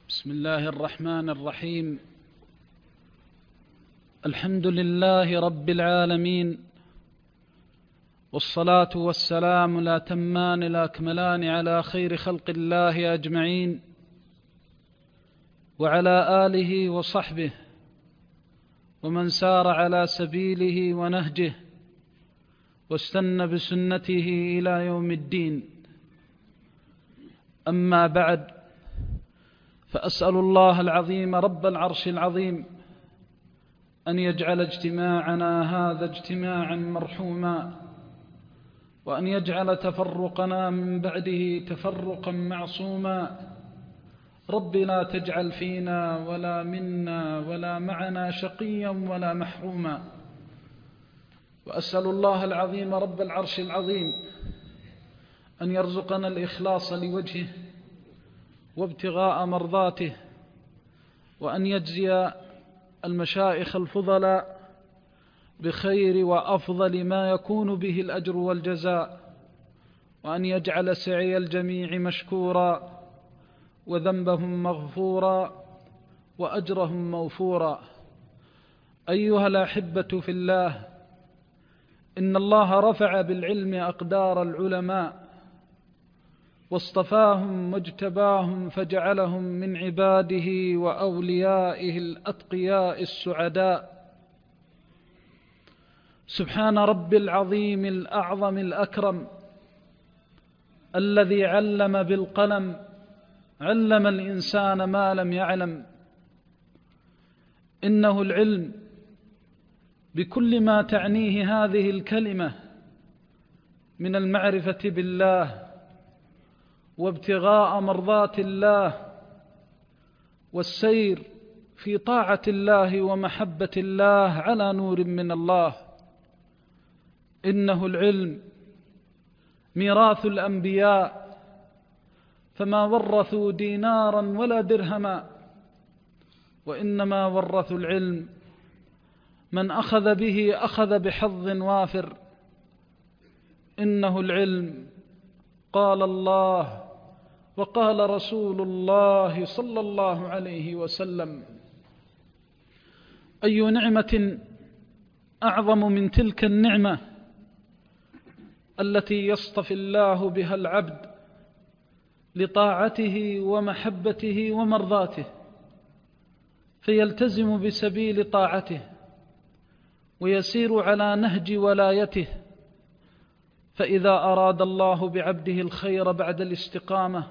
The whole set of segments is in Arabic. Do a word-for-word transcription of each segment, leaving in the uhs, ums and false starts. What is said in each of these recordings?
بسم الله الرحمن الرحيم. الحمد لله رب العالمين، والصلاة والسلام الأتمان الأكملان على خير خلق الله أجمعين، وعلى آله وصحبه ومن سار على سبيله ونهجه واستنى بسنته إلى يوم الدين. أما بعد، فأسأل الله العظيم رب العرش العظيم أن يجعل اجتماعنا هذا اجتماعا مرحوما، وأن يجعل تفرقنا من بعده تفرقا معصوما. رب لا تجعل فينا ولا منا ولا معنا شقيا ولا محروما. وأسأل الله العظيم رب العرش العظيم أن يرزقنا الإخلاص لوجهه وابتغاء مرضاته، وأن يجزي المشايخ الفضلاء بخير وأفضل ما يكون به الأجر والجزاء، وأن يجعل سعي الجميع مشكورا وذنبهم مغفورا وأجرهم موفورا. أيها الأحبة في الله، إن الله رفع بالعلم أقدار العلماء، واصطفاهم واجتباهم فجعلهم من عباده وأوليائه الأتقياء السعداء. سبحان رب العظيم الأعظم الأكرم الذي علم بالقلم، علم الإنسان ما لم يعلم. إنه العلم بكل ما تعنيه هذه الكلمة من المعرفة بالله وابتغاء مرضات الله والسير في طاعة الله ومحبة الله على نور من الله. إنه العلم ميراث الأنبياء، فما ورثوا دينارا ولا درهما، وإنما ورثوا العلم. من أخذ به أخذ بحظ وافر. إنه العلم قال الله وقال رسول الله صلى الله عليه وسلم: أي نعمة أعظم من تلك النعمة التي يصطفي الله بها العبد لطاعته ومحبته ومرضاته، فيلتزم بسبيل طاعته ويسير على نهج ولايته. فإذا أراد الله بعبده الخير بعد الاستقامة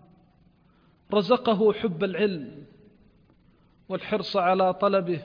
رزقه حب العلم والحرص على طلبه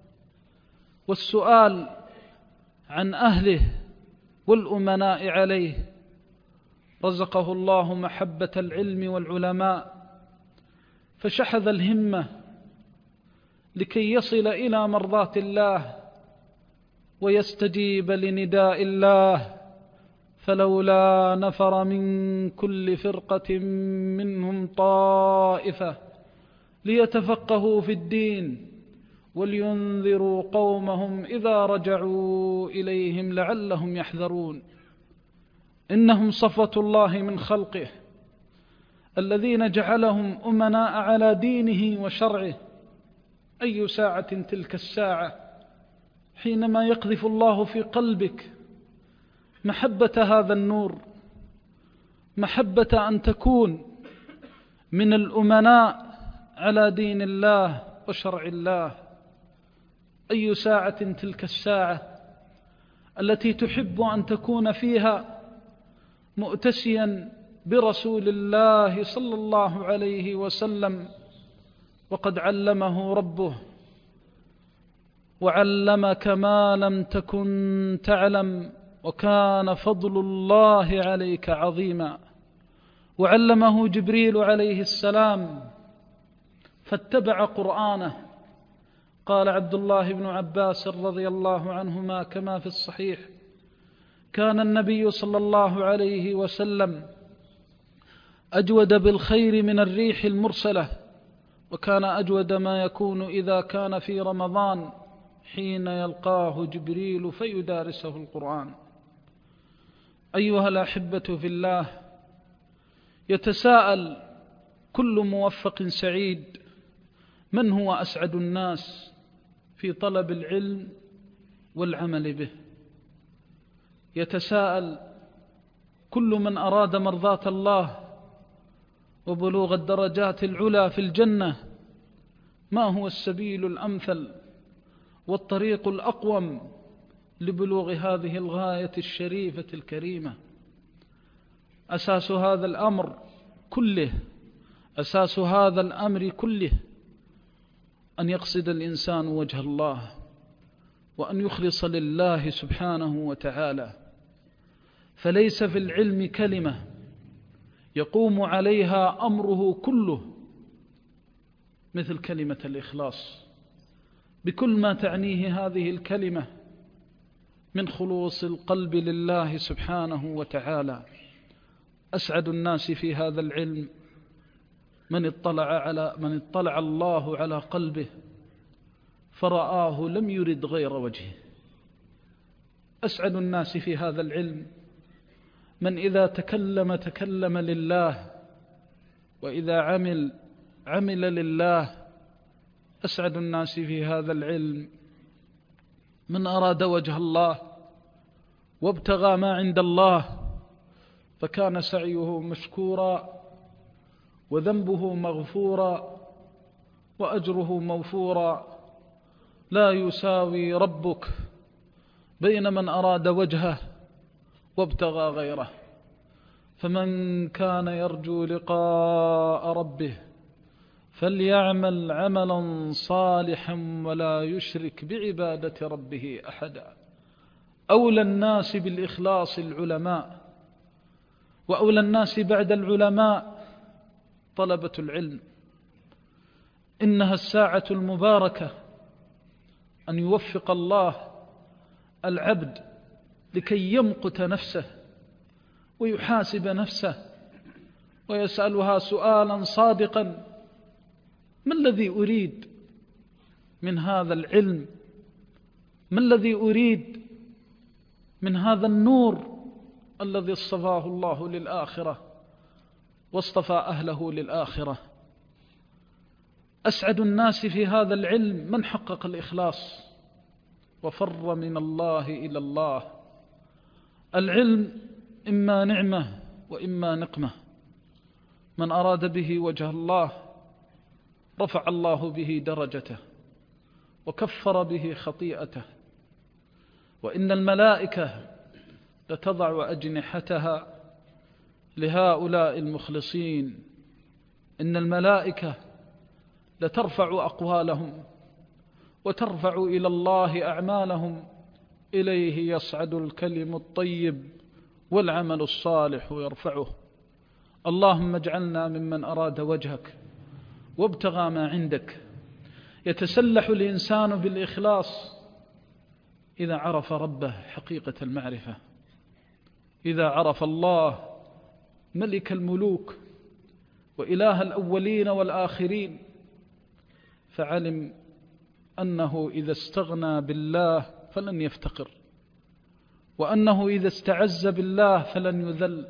والسؤال عن أهله والأمناء عليه. رزقه الله محبة العلم والعلماء، فشحذ الهمة لكي يصل إلى مرضاة الله ويستجيب لنداء الله: فلولا نفر من كل فرقة منهم طائفة ليتفقهوا في الدين ولينذروا قومهم إذا رجعوا إليهم لعلهم يحذرون. إنهم صفوة الله من خلقه الذين جعلهم أمناء على دينه وشرعه. أي ساعة تلك الساعة حينما يقذف الله في قلبك محبة هذا النور، محبة أن تكون من الأمناء على دين الله وشرع الله. أي ساعة تلك الساعة التي تحب أن تكون فيها مؤتسيا برسول الله صلى الله عليه وسلم، وقد علمه ربه: وعلمك ما لم تكن تعلم وكان فضل الله عليك عظيما. وعلمه جبريل عليه السلام فاتبع قرآنه. قال عبد الله بن عباس رضي الله عنهما كما في الصحيح: كان النبي صلى الله عليه وسلم أجود بالخير من الريح المرسلة، وكان أجود ما يكون إذا كان في رمضان حين يلقاه جبريل فيدارسه القرآن. أيها الأحبة في الله، يتساءل كل موفق سعيد من هو أسعد الناس في طلب العلم والعمل به؟ يتساءل كل من أراد مرضاة الله وبلوغ الدرجات العلى في الجنة: ما هو السبيل الأمثل والطريق الأقوم لبلوغ هذه الغاية الشريفة الكريمة؟ أساس هذا الأمر كله أساس هذا الأمر كله أن يقصد الإنسان وجه الله، وأن يخلص لله سبحانه وتعالى. فليس في العلم كلمة يقوم عليها أمره كله مثل كلمة الإخلاص، بكل ما تعنيه هذه الكلمة من خلوص القلب لله سبحانه وتعالى. أسعد الناس في هذا العلم من اطلع على من اطلع الله على قلبه فرآه لم يرد غير وجهه. أسعد الناس في هذا العلم من إذا تكلم تكلم لله، وإذا عمل عمل لله. أسعد الناس في هذا العلم من أراد وجه الله وابتغى ما عند الله فكان سعيه مشكورا وذنبه مغفورا وأجره موفورا. لا يساوي ربك بين من أراد وجهه وابتغى غيره. فمن كان يرجو لقاء ربه فليعمل عملا صالحا ولا يشرك بعبادة ربه أحدا. أولى الناس بالإخلاص العلماء، وأولى الناس بعد العلماء طلبة العلم. إنها الساعة المباركة أن يوفق الله العبد لكي يمقت نفسه ويحاسب نفسه ويسألها سؤالا صادقا: ما الذي أريد من هذا العلم؟ ما الذي أريد من هذا النور الذي اصطفاه الله للآخرة واصطفى أهله للآخرة؟ أسعد الناس في هذا العلم من حقق الإخلاص وفر من الله إلى الله. العلم إما نعمة وإما نقمة. من أراد به وجه الله رفع الله به درجته وكفر به خطيئته. وإن الملائكة لتضع أجنحتها لهؤلاء المخلصين. إن الملائكة لترفع أقوالهم وترفع إلى الله أعمالهم. إليه يصعد الكلم الطيب والعمل الصالح يرفعه. اللهم اجعلنا ممن أراد وجهك وابتغى ما عندك. يتسلح الإنسان بالإخلاص إذا عرف ربه حقيقة المعرفة، إذا عرف الله ملك الملوك وإله الأولين والآخرين، فعلم أنه إذا استغنى بالله فلن يفتقر، وأنه إذا استعز بالله فلن يذل،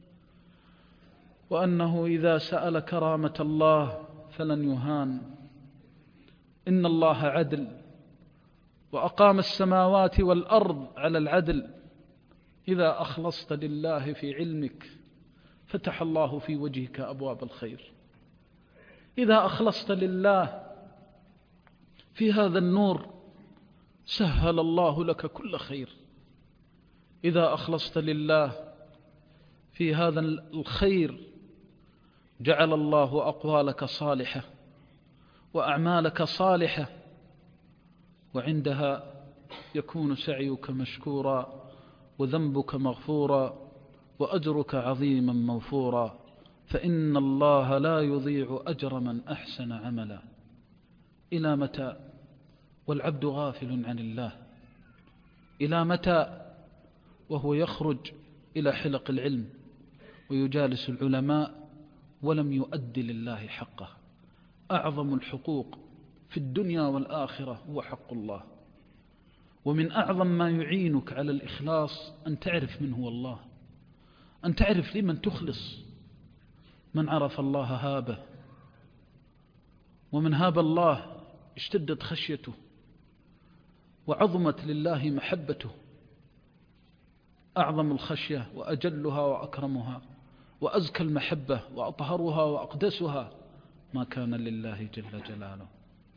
وأنه إذا سأل كرامة الله فلن يهان. إن الله عدل وأقام السماوات والأرض على العدل. إذا أخلصت لله في علمك فتح الله في وجهك أبواب الخير. إذا أخلصت لله في هذا النور سهل الله لك كل خير. إذا أخلصت لله في هذا الخير جعل الله أقوالك صالحة وأعمالك صالحة، وعندها يكون سعيك مشكورا وذنبك مغفورا وأجرك عظيما موفورا. فإن الله لا يضيع أجر من أحسن عملا. إلى متى والعبد غافل عن الله؟ إلى متى وهو يخرج إلى حلق العلم ويجالس العلماء ولم يؤد لله حقه؟ أعظم الحقوق في الدنيا والآخرة هو حق الله. ومن أعظم ما يعينك على الإخلاص أن تعرف من هو الله، أن تعرف لمن تخلص. من عرف الله هابه، ومن هاب الله اشتدت خشيته وعظمت لله محبته. أعظم الخشية وأجلها وأكرمها وأزكى المحبة وأطهرها وأقدسها ما كان لله جل جلاله.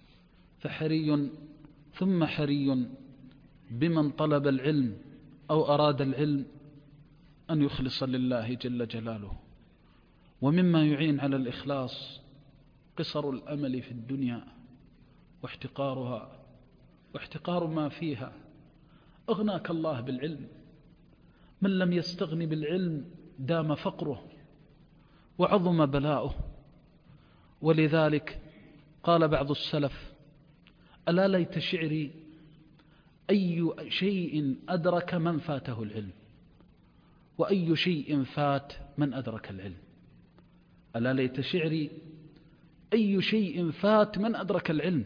فحري ثم حري بمن طلب العلم أو أراد العلم أن يخلص لله جل جلاله. ومما يعين على الإخلاص قصر الأمل في الدنيا واحتقارها واحتقار ما فيها. أغناك الله بالعلم. من لم يستغن بالعلم دام فقره وعظم بلاؤه. ولذلك قال بعض السلف: ألا ليت شعري أي شيء أدرك من فاته العلم، وأي شيء فات من أدرك العلم. ألا ليت شعري أي شيء فات من أدرك العلم.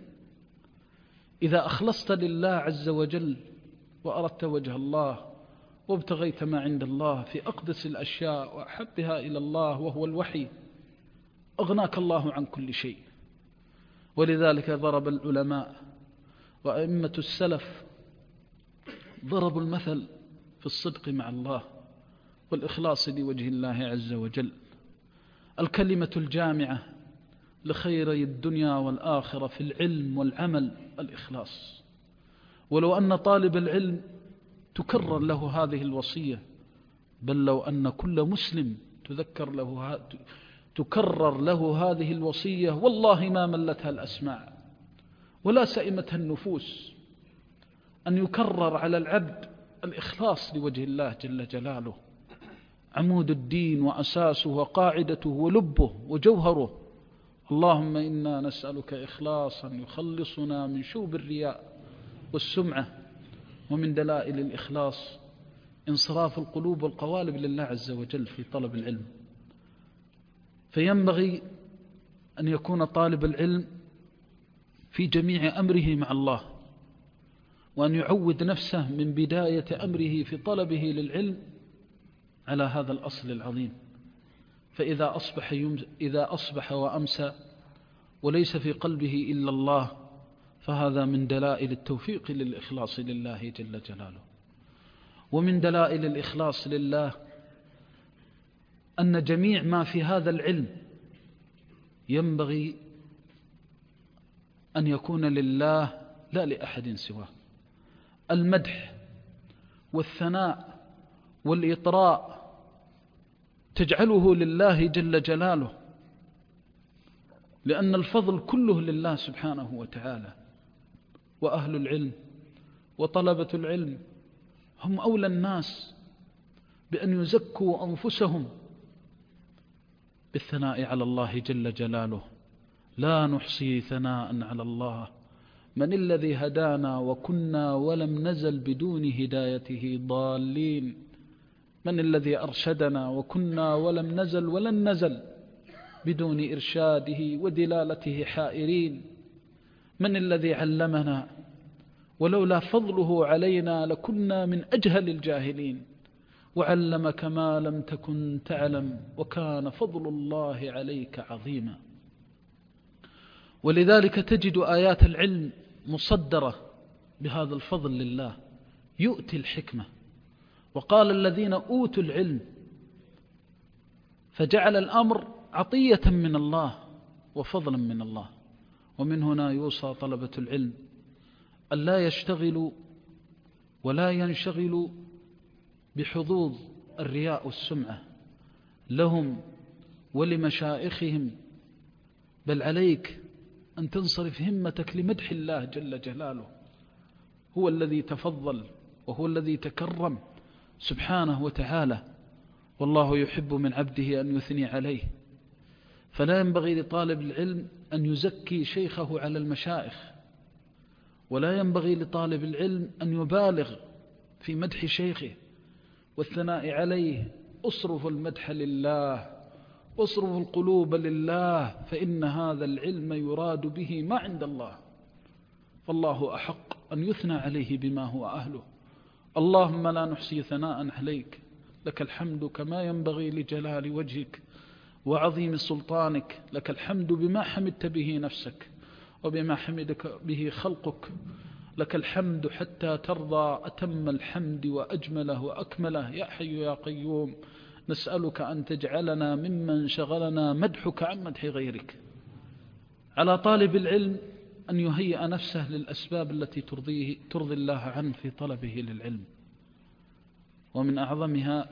إذا أخلصت لله عز وجل وأردت وجه الله وابتغيت ما عند الله في أقدس الأشياء وأحبها إلى الله وهو الوحي، أغناك الله عن كل شيء. ولذلك ضرب العلماء وأئمة السلف ضربوا المثل في الصدق مع الله والإخلاص لوجه الله عز وجل. الكلمة الجامعة لخيري الدنيا والآخرة في العلم والعمل الإخلاص. ولو أن طالب العلم تكرر له هذه الوصية، بل لو أن كل مسلم تذكر له تكرر له هذه الوصية، والله ما ملتها الأسماع ولا سئمتها النفوس، أن يكرر على العبد الإخلاص لوجه الله جل جلاله، عمود الدين وأساسه وقاعدته ولبه وجوهره. اللهم إنا نسألك إخلاصا يخلصنا من شوب الرياء والسمعة، ومن دلائل الإخلاص انصراف القلوب والقوالب لله عز وجل في طلب العلم. فينبغي أن يكون طالب العلم في جميع أمره مع الله، وأن يعود نفسه من بداية أمره في طلبه للعلم على هذا الأصل العظيم. فإذا أصبح, إذا أصبح وأمسى وليس في قلبه إلا الله، فهذا من دلائل التوفيق للإخلاص لله جل جلاله. ومن دلائل الإخلاص لله أن جميع ما في هذا العلم ينبغي أن يكون لله لا لأحد سواه. المدح والثناء والإطراء تجعله لله جل جلاله، لأن الفضل كله لله سبحانه وتعالى. وأهل العلم وطلبة العلم هم أولى الناس بأن يزكوا أنفسهم بالثناء على الله جل جلاله. لا نحصي ثناء على الله، من الذي هدانا وكنا ولم نزل بدون هدايته ضالين، من الذي أرشدنا وكنا ولم نزل ولن نزل بدون إرشاده ودلالته حائرين، من الذي علمنا ولولا فضله علينا لكنا من أجهل الجاهلين، وعلمك ما لم تكن تعلم وكان فضل الله عليك عظيما. ولذلك تجد آيات العلم مصدرة بهذا الفضل لله، يؤتي الحكمة. وقال الذين أوتوا العلم، فجعل الأمر عطية من الله وفضلا من الله. ومن هنا يوصى طلبة العلم أن لا يشتغلوا ولا ينشغلوا بحظوظ الرياء والسمعة لهم ولمشائخهم، بل عليك أن تنصرف همتك لمدح الله جل جلاله. هو الذي تفضل وهو الذي تكرم سبحانه وتعالى، والله يحب من عبده أن يثني عليه. فلا ينبغي لطالب العلم أن يزكي شيخه على المشائخ، ولا ينبغي لطالب العلم أن يبالغ في مدح شيخه والثناء عليه. اصرف المدح لله، اصرف القلوب لله، فإن هذا العلم يراد به ما عند الله، فالله أحق أن يثنى عليه بما هو أهله. اللهم لا نحصي ثناء عليك، لك الحمد كما ينبغي لجلال وجهك وعظيم سلطانك، لك الحمد بما حمدت به نفسك وبما حمدك به خلقك، لك الحمد حتى ترضى أتم الحمد وأجمله وأكمله. يا حي يا قيوم، نسألك أن تجعلنا ممن شغلنا مدحك عن مدح غيرك. على طالب العلم أن يهيئ نفسه للأسباب التي ترضيه ترضي الله عنه في طلبه للعلم، ومن أعظمها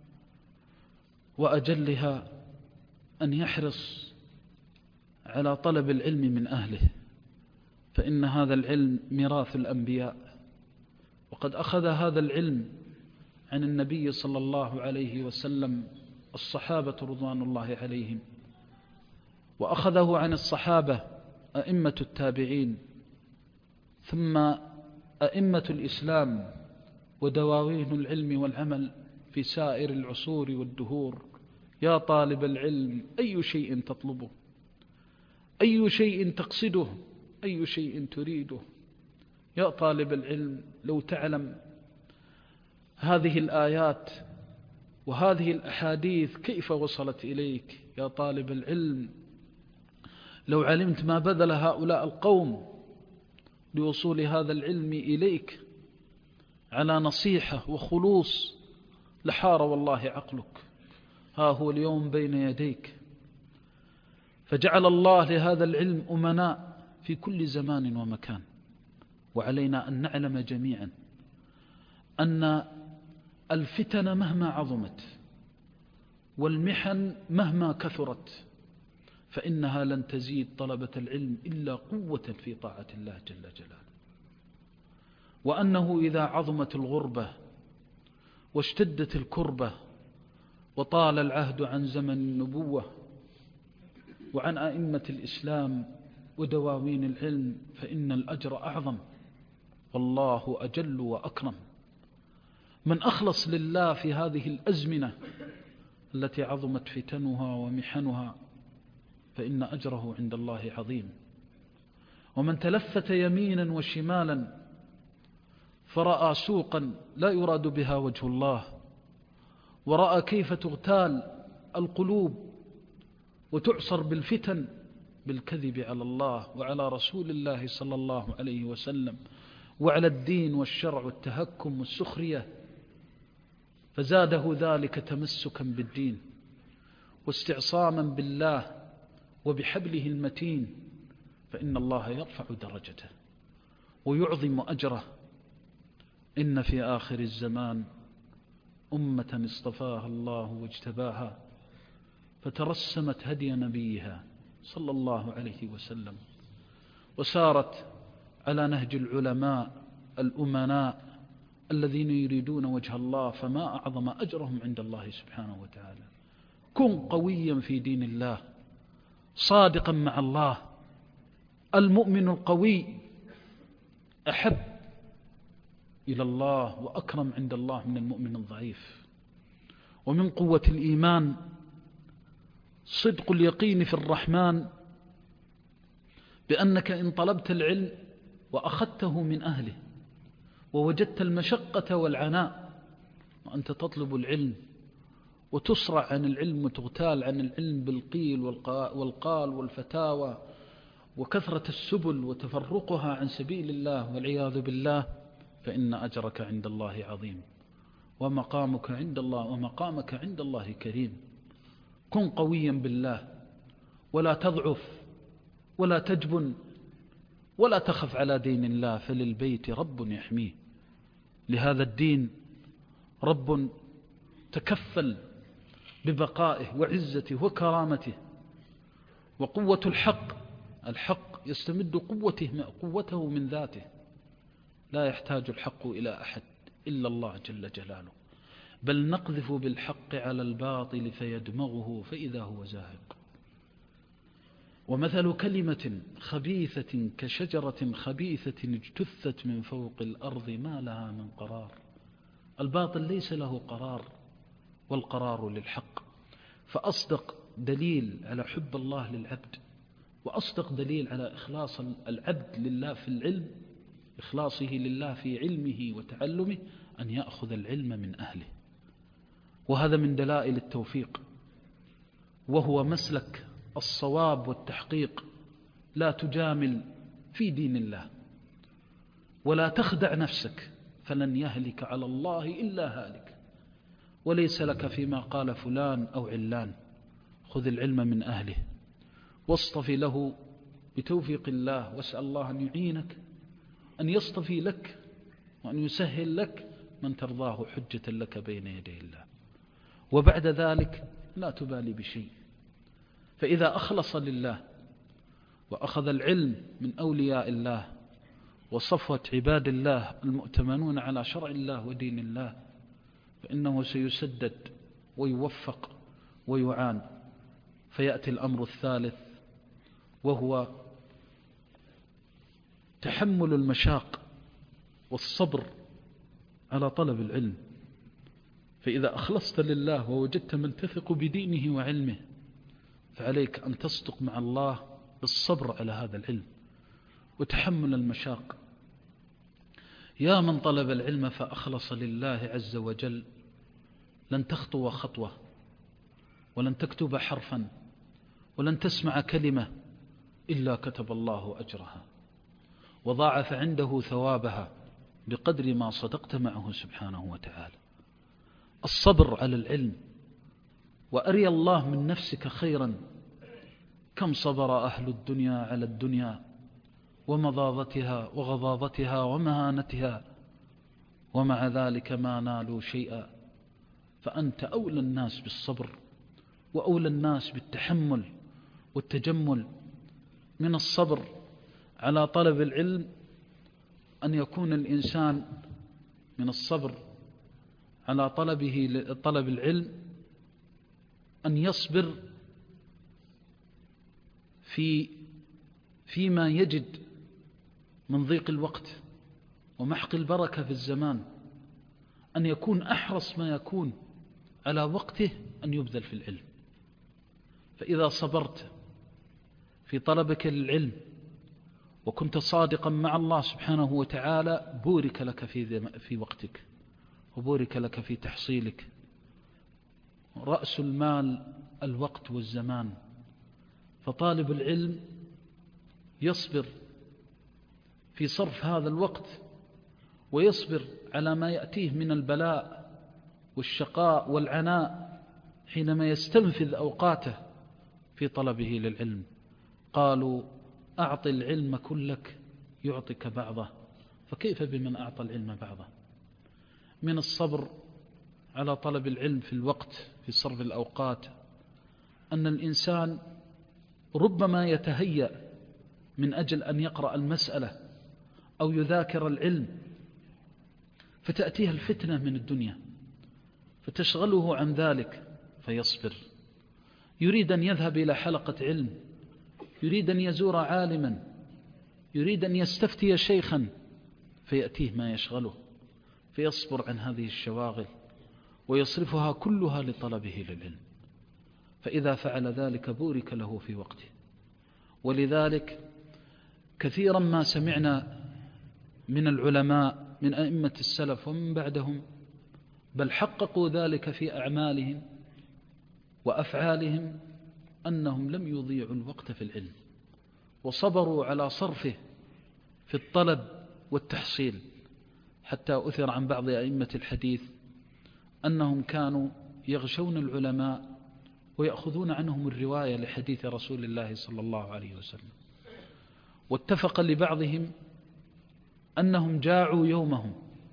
وأجلها أن يحرص على طلب العلم من أهله، فإن هذا العلم ميراث الأنبياء، وقد أخذ هذا العلم عن النبي صلى الله عليه وسلم الصحابة رضوان الله عليهم، وأخذه عن الصحابة أئمة التابعين، ثم أئمة الإسلام ودواوين العلم والعمل في سائر العصور والدهور. يا طالب العلم، أي شيء تطلبه؟ أي شيء تقصده؟ أي شيء تريده؟ يا طالب العلم، لو تعلم هذه الآيات وهذه الأحاديث كيف وصلت إليك. يا طالب العلم، لو علمت ما بذل هؤلاء القوم لوصول هذا العلم إليك على نصيحة وخلوص لحار والله عقلك. ها هو اليوم بين يديك، فجعل الله لهذا العلم أمناء في كل زمان ومكان. وعلينا أن نعلم جميعا أن الفتن مهما عظمت والمحن مهما كثرت فإنها لن تزيد طلبة العلم إلا قوة في طاعة الله جل جلاله، وأنه إذا عظمت الغربة واشتدت الكربة وطال العهد عن زمن النبوة وعن أئمة الإسلام ودواوين العلم فإن الأجر أعظم والله أجل وأكرم. من أخلص لله في هذه الأزمنة التي عظمت فتنها ومحنها فإن أجره عند الله عظيم. ومن تلفت يمينا وشمالا فرأى سوقا لا يراد بها وجه الله، ورأى كيف تغتال القلوب وتعصر بالفتن بالكذب على الله وعلى رسول الله صلى الله عليه وسلم وعلى الدين والشرع والتهكم والسخرية، فزاده ذلك تمسكا بالدين واستعصاما بالله وبحبله المتين، فإن الله يرفع درجته ويعظم أجره. إن في آخر الزمان أمة اصطفاها الله واجتباها فترسمت هدي نبيها صلى الله عليه وسلم وسارت على نهج العلماء الأمناء الذين يريدون وجه الله، فما أعظم أجرهم عند الله سبحانه وتعالى. كن قويا في دين الله صادقا مع الله. المؤمن القوي أحب إلى الله وأكرم عند الله من المؤمن الضعيف. ومن قوة الإيمان صدق اليقين في الرحمن بأنك إن طلبت العلم وأخذته من أهله ووجدت المشقة والعناء وأنت تطلب العلم وتصرع عن العلم وتغتال عن العلم بالقيل والقال والفتاوى وكثرة السبل وتفرقها عن سبيل الله والعياذ بالله، فإن أجرك عند الله عظيم ومقامك عند الله ومقامك عند الله كريم. كن قويا بالله ولا تضعف ولا تجبن ولا تخف على دين الله، فللبيت رب يحميه. لهذا الدين رب تكفل ببقائه وعزته وكرامته. وقوة الحق الحق يستمد قوته قوته من ذاته، لا يحتاج الحق إلى أحد إلا الله جل جلاله، بل نقذف بالحق على الباطل فيدمغه فإذا هو زاهق. ومثل كلمة خبيثة كشجرة خبيثة اجتثت من فوق الأرض ما لها من قرار. الباطل ليس له قرار والقرار للحق. فأصدق دليل على حب الله للعبد وأصدق دليل على إخلاص العبد لله في العلم، إخلاصه لله في علمه وتعلمه، أن يأخذ العلم من أهله. وهذا من دلائل التوفيق، وهو مسلك الصواب والتحقيق. لا تجامل في دين الله، ولا تخدع نفسك، فلن يهلك على الله إلا هالك، وليس لك فيما قال فلان أو علان. خذ العلم من أهله واصطفي له بتوفيق الله، واسأل الله أن يعينك، أن يصطفي لك وأن يسهل لك من ترضاه حجة لك بين يدي الله. وبعد ذلك لا تبالي بشيء، فإذا أخلص لله وأخذ العلم من أولياء الله وصفوة عباد الله المؤتمنون على شرع الله ودين الله، فإنه سيسدد ويوفق ويعان. فيأتي الأمر الثالث، وهو تحمل المشاق والصبر على طلب العلم. فإذا أخلصت لله ووجدت من تثق بدينه وعلمه، فعليك أن تصدق مع الله بالصبر على هذا العلم وتحمل المشاق. يا من طلب العلم فأخلص لله عز وجل، لن تخطو خطوة، ولن تكتب حرفا، ولن تسمع كلمة إلا كتب الله أجرها وضاعف عنده ثوابها بقدر ما صدقت معه سبحانه وتعالى. الصبر على العلم، وأري الله من نفسك خيرا. كم صبر أهل الدنيا على الدنيا ومضاضتها وغضاضتها ومهانتها، ومع ذلك ما نالوا شيئا. فأنت أولى الناس بالصبر، وأولى الناس بالتحمل والتجمل. من الصبر على طلب العلم أن يكون الإنسان من الصبر على طلبه طلب العلم أن يصبر في فيما يجد من ضيق الوقت ومحق البركة في الزمان، أن يكون أحرص ما يكون على وقته أن يبذل في العلم. فإذا صبرت في طلبك للعلم وكنت صادقا مع الله سبحانه وتعالى، بورك لك في في وقتك، وبورك لك في تحصيلك. رأس المال الوقت والزمان، فطالب العلم يصبر في صرف هذا الوقت، ويصبر على ما يأتيه من البلاء والشقاء والعناء حينما يستنفذ أوقاته في طلبه للعلم. قالوا أعط العلم كلك يعطيك بعضه، فكيف بمن أعطى العلم بعضه؟ من الصبر على طلب العلم في الوقت في صرف الأوقات أن الإنسان ربما يتهيأ من أجل أن يقرأ المسألة أو يذاكر العلم، فتأتيها الفتنة من الدنيا فتشغله عن ذلك فيصبر. يريد أن يذهب إلى حلقة علم، يريد أن يزور عالما، يريد أن يستفتي شيخا، فيأتيه ما يشغله، فيصبر عن هذه الشواغل ويصرفها كلها لطلبه للعلم. فإذا فعل ذلك بورك له في وقته. ولذلك كثيرا ما سمعنا من العلماء من أئمة السلف ومن بعدهم، بل حققوا ذلك في أعمالهم وأفعالهم، أنهم لم يضيعوا الوقت في العلم، وصبروا على صرفه في الطلب والتحصيل. حتى أثر عن بعض أئمة الحديث أنهم كانوا يغشون العلماء ويأخذون عنهم الرواية لحديث رسول الله صلى الله عليه وسلم. واتفق لبعضهم أنهم جاعوا يومهم.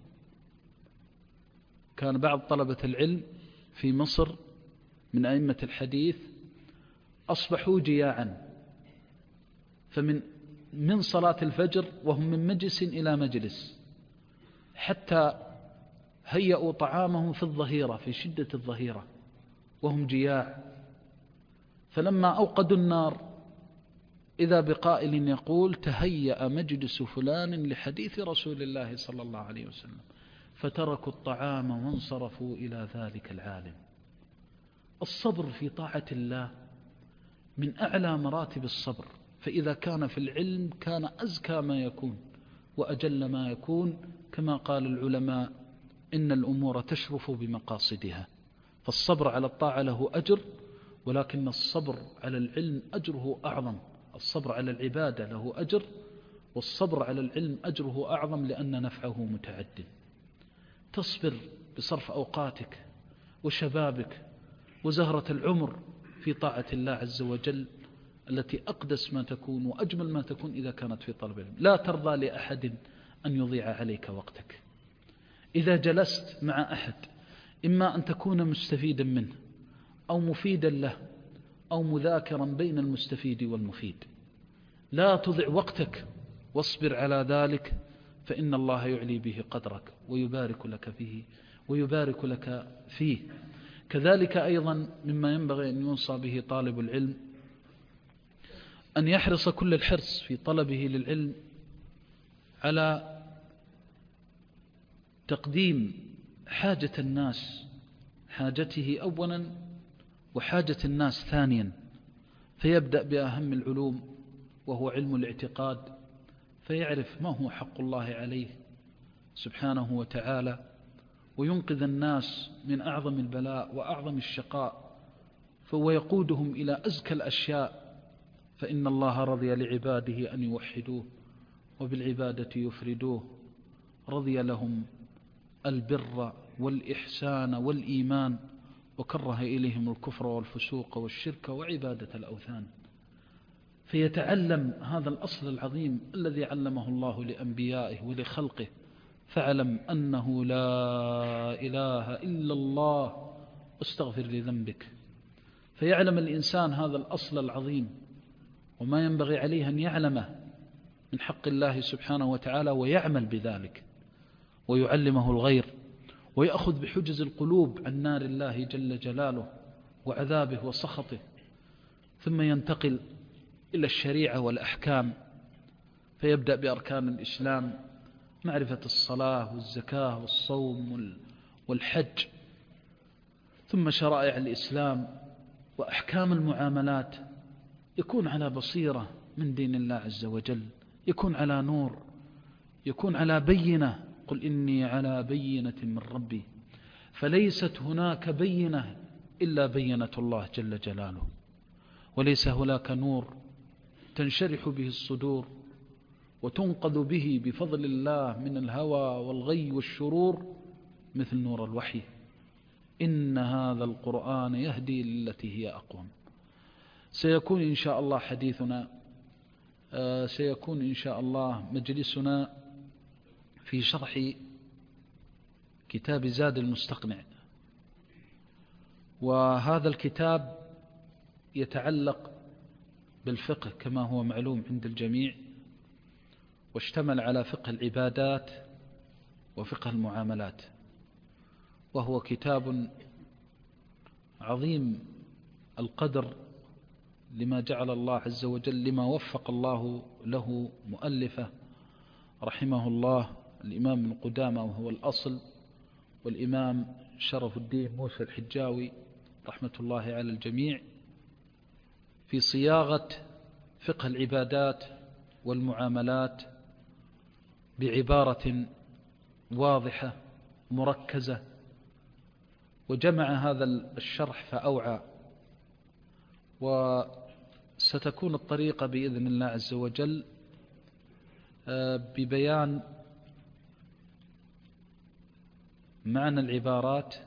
كان بعض طلبة العلم في مصر من أئمة الحديث أصبحوا جياعا، فمن من صلاة الفجر وهم من مجلس إلى مجلس، حتى هيئوا طعامهم في الظهيرة في شدة الظهيرة وهم جياع. فلما أوقدوا النار إذا بقائل يقول تهيأ مجلس فلان لحديث رسول الله صلى الله عليه وسلم، فتركوا الطعام وانصرفوا إلى ذلك العالم. الصبر في طاعة الله من أعلى مراتب الصبر، فإذا كان في العلم كان أزكى ما يكون وأجل ما يكون، كما قال العلماء إن الأمور تشرف بمقاصدها. فالصبر على الطاعة له أجر، ولكن الصبر على العلم أجره أعظم. الصبر على العبادة له أجر، والصبر على العلم أجره أعظم لأن نفعه متعد. تصبر بصرف أوقاتك وشبابك وزهرة العمر في طاعة الله عز وجل التي أقدس ما تكون وأجمل ما تكون إذا كانت في طلب العلم. لا ترضى لأحد أن يضيع عليك وقتك. إذا جلست مع أحد إما أن تكون مستفيدا منه أو مفيدا له أو مذاكرا بين المستفيد والمفيد. لا تضع وقتك واصبر على ذلك، فإن الله يعلي به قدرك ويبارك لك فيه ويبارك لك فيه. كذلك أيضا مما ينبغي أن يوصى به طالب العلم أن يحرص كل الحرص في طلبه للعلم على تقديم حاجة الناس حاجته أولا وحاجة الناس ثانيا، فيبدأ بأهم العلوم وهو علم الاعتقاد، فيعرف ما هو حق الله عليه سبحانه وتعالى، وينقذ الناس من أعظم البلاء وأعظم الشقاء، فهو يقودهم إلى أزكى الأشياء، فإن الله رضي لعباده أن يوحدوه وبالعبادة يفردوه، رضي لهم البر والإحسان والإيمان وكره إليهم الكفر والفسوق والشرك وعبادة الأوثان. فيتعلم هذا الأصل العظيم الذي علمه الله لأنبيائه ولخلقه، فاعلم أنه لا إله إلا الله واستغفر لذنبك. فيعلم الإنسان هذا الأصل العظيم وما ينبغي عليه أن يعلمه من حق الله سبحانه وتعالى ويعمل بذلك ويعلمه الغير، ويأخذ بحجز القلوب عن نار الله جل جلاله وعذابه وسخطه، ثم ينتقل إلى الشريعة والأحكام، فيبدأ بأركان الإسلام معرفة الصلاة والزكاة والصوم والحج، ثم شرائع الإسلام وأحكام المعاملات، يكون على بصيرة من دين الله عز وجل، يكون على نور، يكون على بينة. قل إني على بينة من ربي، فليست هناك بينة إلا بينة الله جل جلاله، وليس هناك نور تنشرح به الصدور وتنقذ به بفضل الله من الهوى والغي والشرور مثل نور الوحي. إن هذا القرآن يهدي للتي هي أقوم. سيكون إن شاء الله حديثنا آه سيكون إن شاء الله مجلسنا في شرح كتاب زاد المستقنع، وهذا الكتاب يتعلق بالفقه كما هو معلوم عند الجميع، واشتمل على فقه العبادات وفقه المعاملات، وهو كتاب عظيم القدر لما جعل الله عز وجل، لما وفق الله له مؤلفه رحمه الله الإمام ابن قدامة وهو الأصل، والإمام شرف الدين موسى الحجاوي رحمة الله على الجميع، في صياغة فقه العبادات والمعاملات بعبارة واضحة مركزة، وجمع هذا الشرح فأوعى. وستكون الطريقة بإذن الله عز وجل ببيان معنى العبارات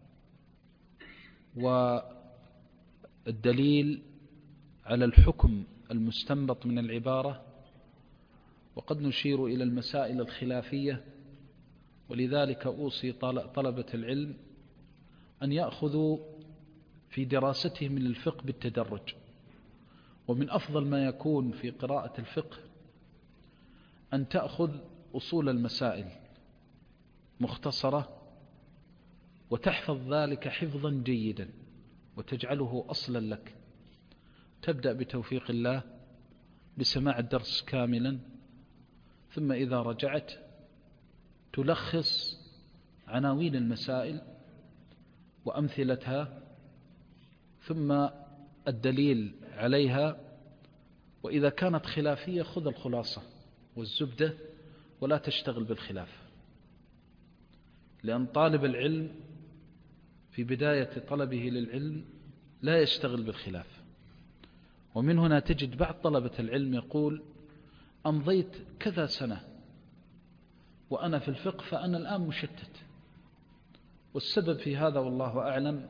والدليل على الحكم المستنبط من العبارة، وقد نشير إلى المسائل الخلافية، ولذلك أوصي طلبة العلم أن يأخذوا في دراستهم للفقه بالتدرج. ومن أفضل ما يكون في قراءة الفقه أن تأخذ أصول المسائل مختصرة وتحفظ ذلك حفظا جيدا وتجعله أصلا لك. تبدأ بتوفيق الله بسماع الدرس كاملا، ثم إذا رجعت تلخص عناوين المسائل وأمثلتها ثم الدليل عليها، وإذا كانت خلافية خذ الخلاصة والزبدة ولا تشتغل بالخلاف، لأن طالب العلم في بداية طلبه للعلم لا يشتغل بالخلاف. ومن هنا تجد بعض طلبة العلم يقول أمضيت كذا سنة وأنا في الفقه، فأنا الآن مشتت. والسبب في هذا والله أعلم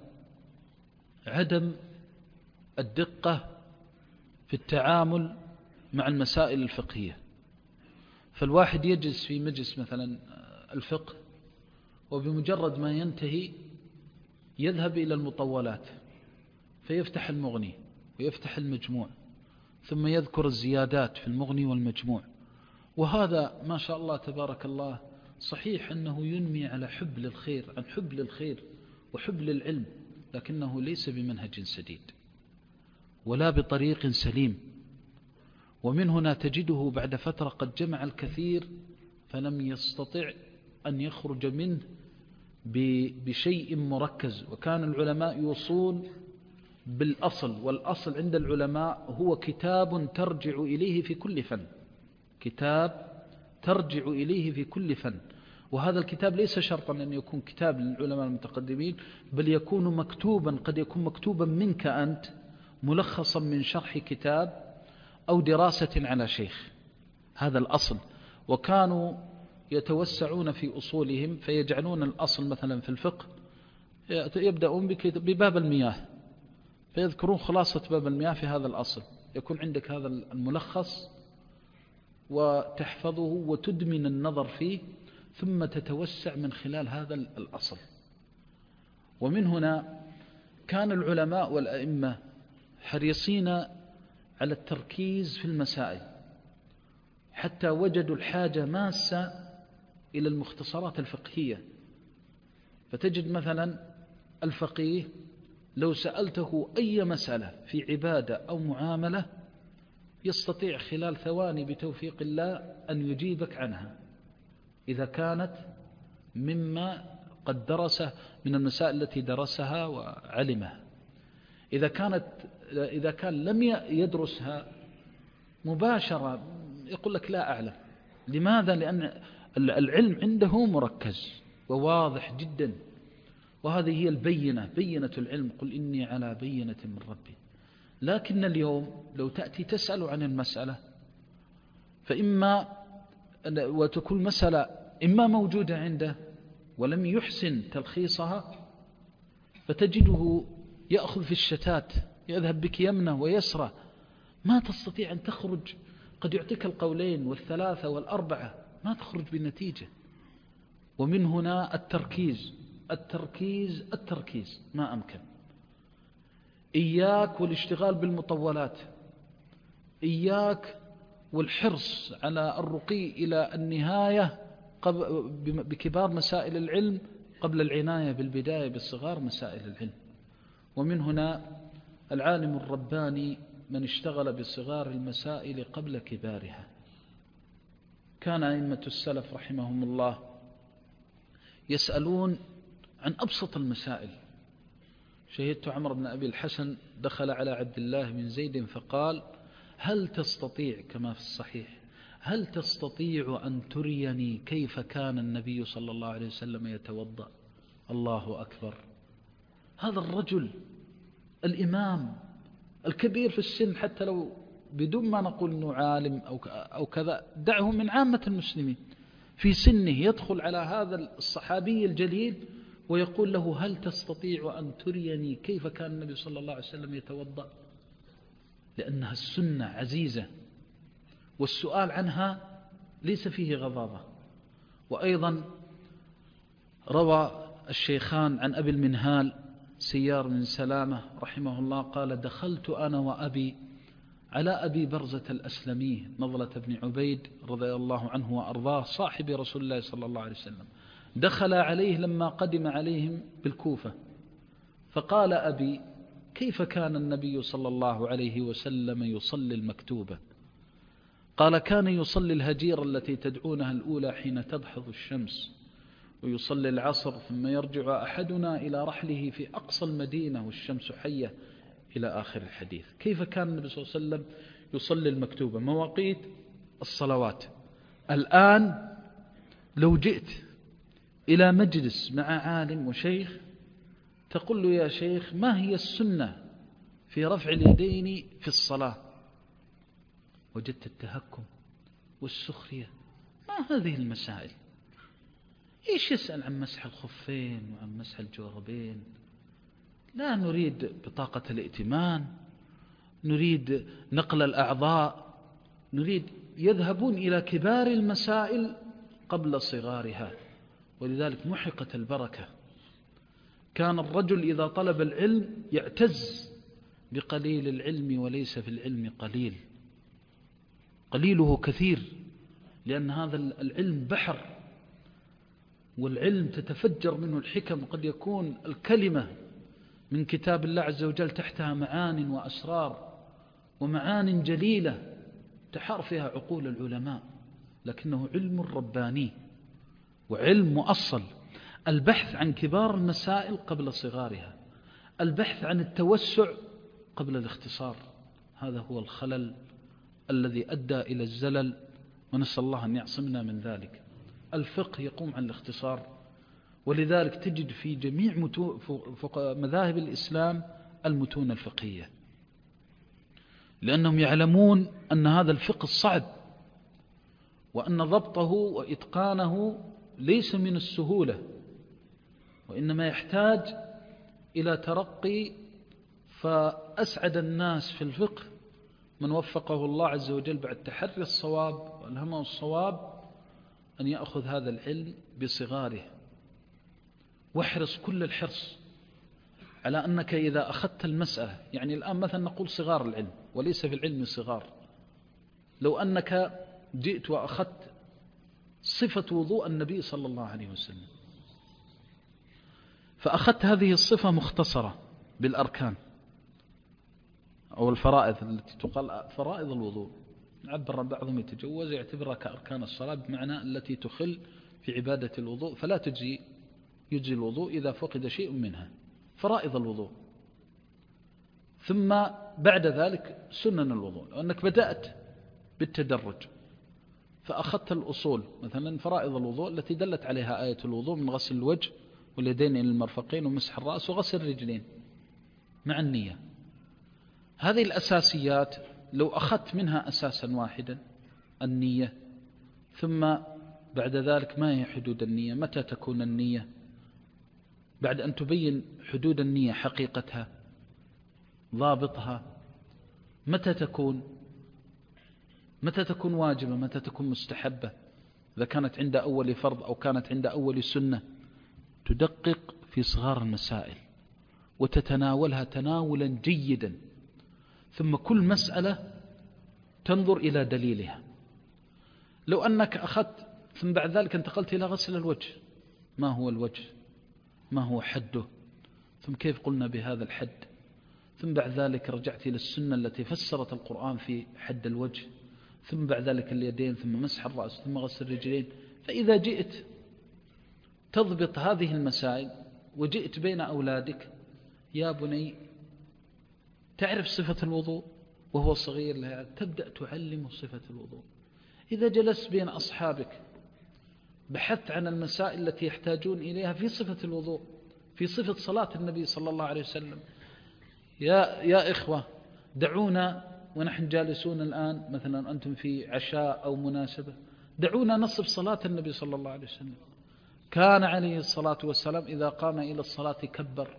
عدم الدقة في التعامل مع المسائل الفقهية. فالواحد يجلس في مجلس مثلا الفقه، وبمجرد ما ينتهي يذهب إلى المطولات فيفتح المغني ويفتح المجموع، ثم يذكر الزيادات في المغني والمجموع. وهذا ما شاء الله تبارك الله صحيح أنه ينمي على حب للخير، عن حب للخير وحب للعلم، لكنه ليس بمنهج سديد ولا بطريق سليم. ومن هنا تجده بعد فترة قد جمع الكثير فلم يستطع أن يخرج منه بشيء مركز. وكان العلماء يوصون بالأصل، والأصل عند العلماء هو كتاب ترجع إليه في كل فن، كتاب ترجع إليه في كل فن. وهذا الكتاب ليس شرطا أن يكون كتاب للعلماء المتقدمين، بل يكون مكتوبا، قد يكون مكتوبا منك أنت، ملخصا من شرح كتاب أو دراسة على شيخ. هذا الأصل. وكانوا يتوسعون في أصولهم فيجعلون الأصل مثلا في الفقه يبدأون بباب المياه، فيذكرون خلاصة باب المياه في هذا الأصل. يكون عندك هذا الملخص وتحفظه وتدمن النظر فيه، ثم تتوسع من خلال هذا الأصل. ومن هنا كان العلماء والأئمة حريصين على التركيز في المسائل، حتى وجدوا الحاجة ماسة إلى المختصرات الفقهية. فتجد مثلا الفقيه لو سألته أي مسألة في عبادة أو معاملة يستطيع خلال ثواني بتوفيق الله أن يجيبك عنها، إذا كانت مما قد درسه من المسائل التي درسها وعلمها. إذا كانت إذا كان لم يدرسها مباشرة يقول لك لا أعلم. لماذا؟ لأن العلم عنده مركز وواضح جدا، وهذه هي البينة، بينة العلم، قل إني على بينة من ربي. لكن اليوم لو تأتي تسأل عن المسألة فإما وتكون مسألة إما موجودة عنده ولم يحسن تلخيصها، فتجده يأخذ في الشتات، يذهب بك يمنه ويسرى، ما تستطيع أن تخرج. قد يعطيك القولين والثلاثة والأربعة، ما تخرج بالنتيجة. ومن هنا التركيز التركيز التركيز ما أمكن. إياك والاشتغال بالمطولات، إياك والحرص على الرقي إلى النهاية بكبار مسائل العلم قبل العناية بالبداية بالصغار مسائل العلم. ومن هنا العالم الرباني من اشتغل بصغار المسائل قبل كبارها. كان أئمة السلف رحمهم الله يسألون عن أبسط المسائل. شهدت عمر بن أبي الحسن دخل على عبد الله بن زيد فقال: هل تستطيع، كما في الصحيح، هل تستطيع أن تريني كيف كان النبي صلى الله عليه وسلم يتوضأ؟ الله أكبر. هذا الرجل الإمام الكبير في السن، حتى لو بدون ما نقول أنه عالم أو كذا، دعه من عامة المسلمين، في سنه يدخل على هذا الصحابي الجليل ويقول له: هل تستطيع أن تريني كيف كان النبي صلى الله عليه وسلم يتوضأ؟ لأنها السنة عزيزة، والسؤال عنها ليس فيه غضاضة. وأيضا روى الشيخان عن أبي المنهال سيار بن سلامة رحمه الله قال: دخلت أنا وأبي على أبي برزة الأسلمي نضلة بن عبيد رضي الله عنه وأرضاه صاحب رسول الله صلى الله عليه وسلم. دخل عليه لما قدم عليهم بالكوفة، فقال أبي: كيف كان النبي صلى الله عليه وسلم يصلي المكتوبة؟ قال: كان يصلي الهجيرة التي تدعونها الأولى حين تدحض الشمس، ويصلي العصر، ثم يرجع أحدنا إلى رحله في أقصى المدينة والشمس حية، إلى آخر الحديث. كيف كان النبي صلى الله عليه وسلم يصلي المكتوبة؟ مواقيت الصلوات. الآن لو جئت إلى مجلس مع عالم وشيخ تقول له: يا شيخ، ما هي السنة في رفع اليدين في الصلاة؟ وجدت التهكم والسخرية. ما هذه المسائل؟ إيش يسأل عن مسح الخفين وعن مسح الجوربين؟ لا نريد بطاقة الائتمان، نريد نقل الأعضاء، نريد يذهبون إلى كبار المسائل قبل صغارها. ولذلك محقت البركة. كان الرجل إذا طلب العلم يعتز بقليل العلم وليس في العلم قليل، قليله كثير، لأن هذا العلم بحر، والعلم تتفجر منه الحكم. قد يكون الكلمة من كتاب الله عز وجل تحتها معان وأسرار ومعان جليلة تحار فيها عقول العلماء، لكنه علم رباني وعلم مؤصل. البحث عن كبار المسائل قبل صغارها، البحث عن التوسع قبل الاختصار، هذا هو الخلل الذي أدى إلى الزلل، ونسأل الله أن يعصمنا من ذلك. الفقه يقوم عن الاختصار، ولذلك تجد في جميع مذاهب الإسلام المتون الفقهية، لأنهم يعلمون أن هذا الفقه الصعب، وأن ضبطه وإتقانه ليس من السهولة، وإنما يحتاج إلى ترقي. فأسعد الناس في الفقه من وفقه الله عز وجل بعد تحري الصواب والهمه الصواب أن يأخذ هذا العلم بصغاره. واحرص كل الحرص على أنك إذا أخذت المسألة، يعني الآن مثلا نقول صغار العلم وليس في العلم صغار، لو أنك جئت وأخذت صفة وضوء النبي صلى الله عليه وسلم، فأخذت هذه الصفة مختصرة بالأركان أو الفرائض التي تقال فرائض الوضوء، عبر بعضهم يتجوز يعتبرها كأركان الصلاة بمعنى التي تخل في عبادة الوضوء، فلا تجزي يجزي الوضوء إذا فقد شيء منها، فرائض الوضوء. ثم بعد ذلك سنن الوضوء، لأنك بدأت بالتدرج فأخذت الأصول، مثلا فرائض الوضوء التي دلت عليها آية الوضوء من غسل الوجه واليدين إلى المرفقين ومسح الرأس وغسل الرجلين مع النية. هذه الأساسيات لو أخذت منها أساسا واحدا النية، ثم بعد ذلك ما هي حدود النية، متى تكون النية، بعد أن تبين حدود النية حقيقتها ضابطها، متى تكون متى تكون واجبة، متى تكون مستحبة، إذا كانت عند أول فرض أو كانت عند أول سنة. تدقق في صغار المسائل وتتناولها تناولا جيدا، ثم كل مسألة تنظر إلى دليلها. لو أنك أخذت ثم بعد ذلك انتقلت إلى غسل الوجه، ما هو الوجه، ما هو حده، ثم كيف قلنا بهذا الحد، ثم بعد ذلك رجعت إلى السنة التي فسرت القرآن في حد الوجه، ثم بعد ذلك اليدين، ثم مسح الرأس، ثم غسل الرجلين. فإذا جئت تضبط هذه المسائل وجئت بين أولادك، يا بني تعرف صفة الوضوء وهو صغير، تبدأ تعلمه صفة الوضوء. إذا جلست بين أصحابك بحثت عن المسائل التي يحتاجون إليها في صفة الوضوء، في صفة صلاة النبي صلى الله عليه وسلم. يا, يا إخوة دعونا ونحن جالسون الآن مثلا أنتم في عشاء أو مناسبة، دعونا نصف صلاة النبي صلى الله عليه وسلم. كان عليه الصلاة والسلام إذا قام إلى الصلاة كبر.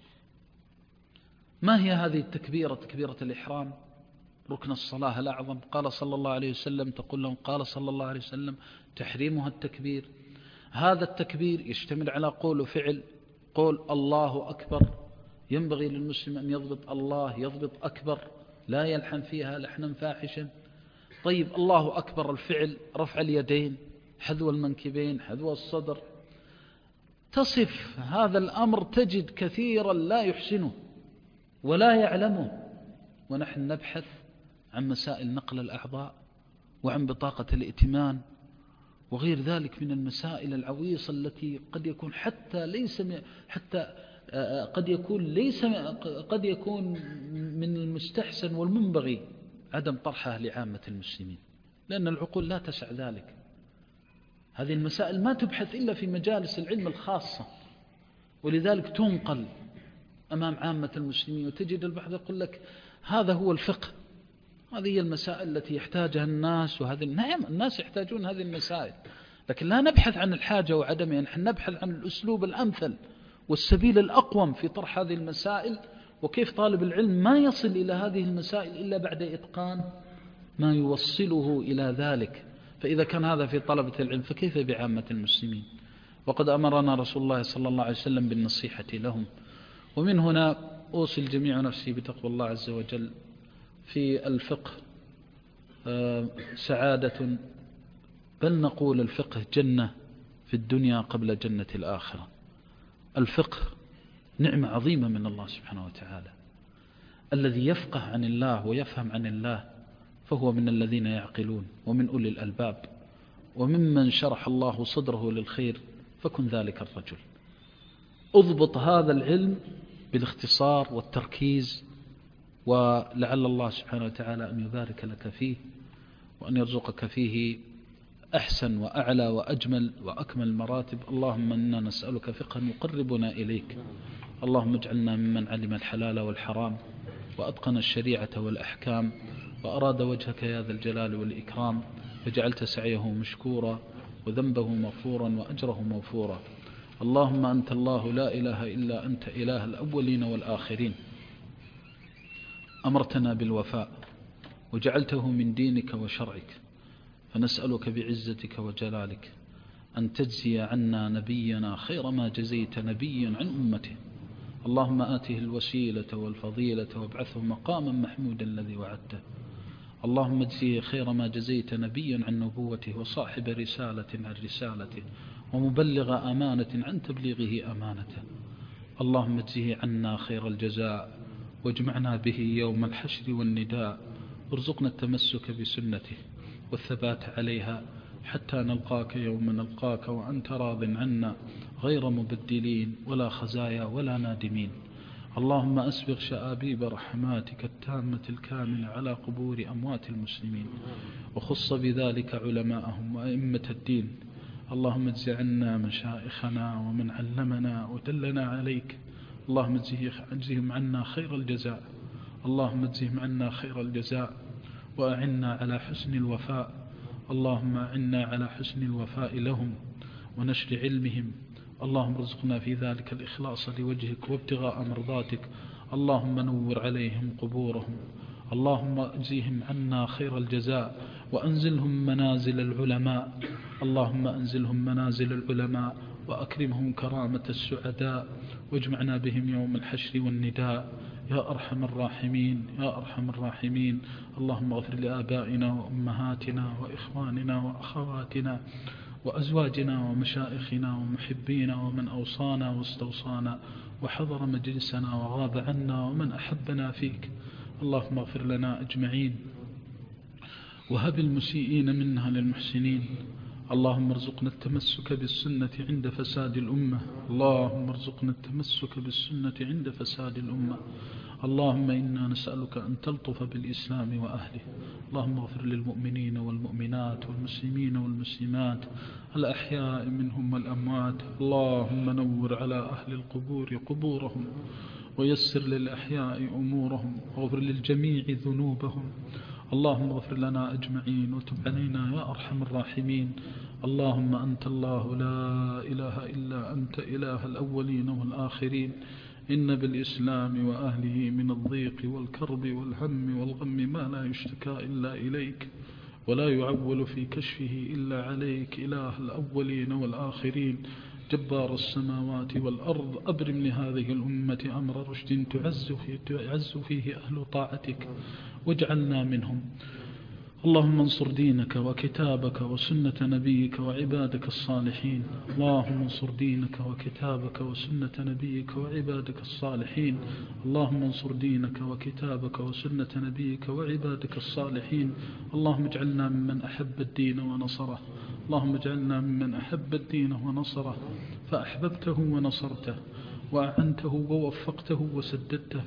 ما هي هذه التكبيرة؟ تكبيرة الإحرام ركن الصلاة الأعظم. قال صلى الله عليه وسلم، تقول لهم قال صلى الله عليه وسلم تحريمها التكبير. هذا التكبير يشتمل على قول وفعل. قول الله أكبر، ينبغي للمسلم أن يضبط الله، يضبط أكبر، لا يلحن فيها لحنا فاحشا. طيب الله أكبر الفعل رفع اليدين، حذو المنكبين، حذو الصدر. تصف هذا الأمر تجد كثيرا لا يحسنه ولا يعلمه، ونحن نبحث عن مسائل نقل الأعضاء وعن بطاقة الائتمان وغير ذلك من المسائل العويصة التي قد يكون حتى ليس حتى قد يكون ليس قد يكون من المستحسن والمنبغي عدم طرحها لعامة المسلمين، لأن العقول لا تسع ذلك. هذه المسائل ما تبحث إلا في مجالس العلم الخاصة، ولذلك تنقل أمام عامة المسلمين، وتجد البعض يقول لك هذا هو الفقه. هذه هي المسائل التي يحتاجها الناس، وهذه نعم الناس يحتاجون هذه المسائل، لكن لا نبحث عن الحاجة وعدمها، نحن نبحث عن الأسلوب الأمثل والسبيل الأقوم في طرح هذه المسائل، وكيف طالب العلم ما يصل إلى هذه المسائل إلا بعد إتقان ما يوصله إلى ذلك. فإذا كان هذا في طلبة العلم فكيف بعامة المسلمين؟ وقد أمرنا رسول الله صلى الله عليه وسلم بالنصيحة لهم. ومن هنا أوصي الجميع نفسي بتقوى الله عز وجل. في الفقه سعادة، بل نقول الفقه جنة في الدنيا قبل جنة الآخرة. الفقه نعمة عظيمة من الله سبحانه وتعالى. الذي يفقه عن الله ويفهم عن الله فهو من الذين يعقلون ومن أولي الألباب، وممن شرح الله صدره للخير، فكن ذلك الرجل. اضبط هذا العلم بالاختصار والتركيز، ولعل الله سبحانه وتعالى أن يبارك لك فيه، وأن يرزقك فيه أحسن وأعلى وأجمل وأكمل مراتب. اللهم إنا نسألك فقها يقربنا إليك. اللهم اجعلنا ممن علم الحلال والحرام، وأتقن الشريعة والأحكام، وأراد وجهك يا ذا الجلال والإكرام، فجعلت سعيه مشكورا وذنبه مغفورا وأجره موفورا. اللهم أنت الله لا إله إلا أنت، إله الأولين والآخرين، أمرتنا بالوفاء وجعلته من دينك وشرعك، فنسألك بعزتك وجلالك أن تجزي عنا نبينا خير ما جزيت نبيا عن أمته. اللهم آته الوسيلة والفضيلة وابعثه مقاما محمودا الذي وعدته. اللهم اجزيه خير ما جزيت نبيا عن نبوته، وصاحب رسالة عن رسالته، ومبلغ أمانة عن تبليغه أمانته. اللهم اجزيه عنا خير الجزاء، واجمعنا به يوم الحشر والنداء، وارزقنا التمسك بسنته والثبات عليها حتى نلقاك يوم نلقاك وأنت راض عنا، غير مبدلين ولا خزايا ولا نادمين. اللهم أسبغ شآبيب رحماتك التامة الكاملة على قبور أموات المسلمين، وخص بذلك علماءهم وأئمة الدين. اللهم اجز عنا مشائخنا ومن علمنا ودلنا عليك. اللهم اجزهم عنا خير الجزاء. اللهم اجزهم عنا خير الجزاء، وأعنا على حسن الوفاء. اللهم أعنا على حسن الوفاء لهم ونشر علمهم. اللهم ارزقنا في ذلك الإخلاص لوجهك وابتغاء مرضاتك. اللهم نور عليهم قبورهم. اللهم اجزهم عنا خير الجزاء، وأنزلهم منازل العلماء. اللهم أنزلهم منازل العلماء، وأكرمهم كرامة السعداء، واجمعنا بهم يوم الحشر والنداء يا أرحم الراحمين يا أرحم الراحمين. اللهم اغفر لآبائنا وأمهاتنا وإخواننا وأخواتنا وأزواجنا ومشائخنا ومحبينا، ومن أوصانا واستوصانا وحضر مجلسنا وغاب عنا، ومن أحبنا فيك. اللهم اغفر لنا أجمعين، وهب المسيئين منها للمحسنين. اللهم ارزقنا التمسك بالسنة عند فساد الأمة. اللهم ارزقنا التمسك بالسنة عند فساد الأمة. اللهم إنا نسألك أن تلطف بالإسلام وأهله. اللهم اغفر للمؤمنين والمؤمنات والمسلمين والمسلمات الأحياء منهم والأموات. اللهم نور على أهل القبور قبورهم، ويسر للأحياء أمورهم، واغفر للجميع ذنوبهم. اللهم اغفر لنا أجمعين، وتب علينا يا أرحم الراحمين. اللهم أنت الله لا إله إلا أنت، إله الأولين والآخرين. إن بالإسلام وأهله من الضيق والكرب والهم والغم ما لا يشتكى إلا إليك، ولا يعول في كشفه إلا عليك. إله الأولين والآخرين، جبار السماوات والأرض، أبرم لهذه الأمة أمر رشد تعز فيه, تعز فيه أهل طاعتك، واجعلنا منهم. اللهم انصر دينك وكتابك وسنة نبيك وعبادك الصالحين. اللهم انصر دينك وكتابك وسنة نبيك وعبادك الصالحين. اللهم انصر دينك وكتابك وسنة نبيك وعبادك الصالحين. اللهم اجعلنا ممن أحب الدين ونصره. اللهم اجعلنا ممن أحب الدين ونصره، فأحببته ونصرته، وأعنته ووفقته وسددته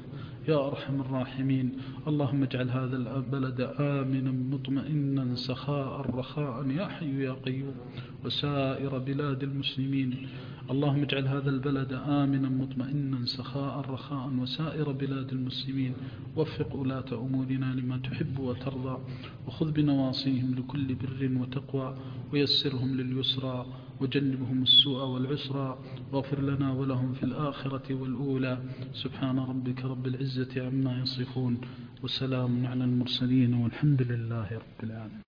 يا أرحم الراحمين. اللهم اجعل هذا البلد آمنا مطمئنا سخاء رخاء يا حي يا قيوم، وسائر بلاد المسلمين. اللهم اجعل هذا البلد آمنا مطمئنا سخاء رخاء وسائر بلاد المسلمين. وفق ولاة أمورنا لما تحب وترضى، وخذ بنواصيهم لكل بر وتقوى، ويسرهم لليسرى، وجنبهم السوء والعسرى، واغفر لنا ولهم في الآخرة والأولى. سبحان ربك رب العزة عما يصفون، وسلام على المرسلين، والحمد لله رب العالمين.